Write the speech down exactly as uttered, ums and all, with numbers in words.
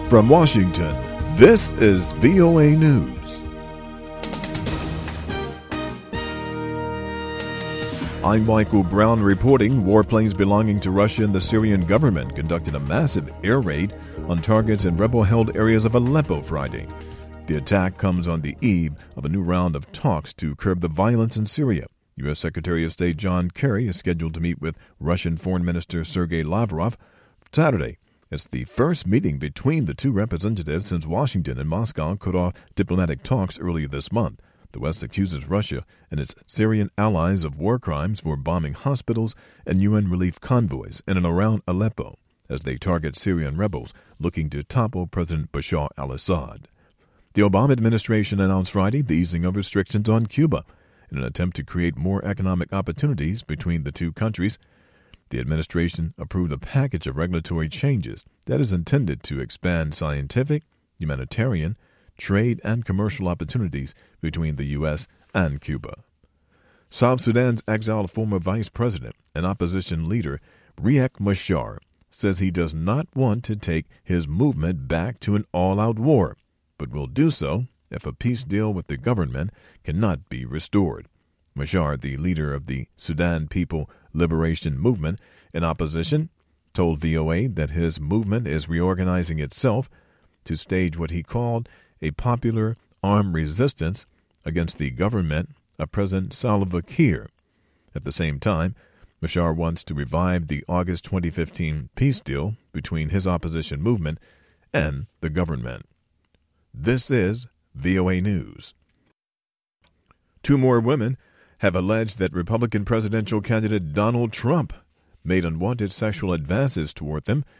From Washington, this is V O A News. I'm Michael Brown reporting. Warplanes belonging to Russia and the Syrian government conducted a massive air raid on targets in rebel-held areas of Aleppo Friday. The attack comes on the eve of a new round of talks to curb the violence in Syria. U S. Secretary of State John Kerry is scheduled to meet with Russian Foreign Minister Sergei Lavrov Saturday. It's the first meeting between the two representatives since Washington and Moscow cut off diplomatic talks earlier this month. The West accuses Russia and its Syrian allies of war crimes for bombing hospitals and U N relief convoys in and around Aleppo as they target Syrian rebels looking to topple President Bashar al-Assad. The Obama administration announced Friday the easing of restrictions on Cuba in an attempt to create more economic opportunities between the two countries. The administration approved a package of regulatory changes that is intended to expand scientific, humanitarian, trade, and commercial opportunities between the U S and Cuba. South Sudan's exiled former vice president and opposition leader Riek Machar says he does not want to take his movement back to an all-out war, but will do so if a peace deal with the government cannot be restored. Machar, the leader of the Sudan People Liberation Movement in opposition, told V O A that his movement is reorganizing itself to stage what he called a popular armed resistance against the government of President Salva Kiir. At the same time, Machar wants to revive the August twenty fifteen peace deal between his opposition movement and the government. This is V O A News. Two more women have alleged that Republican presidential candidate Donald Trump made unwanted sexual advances toward them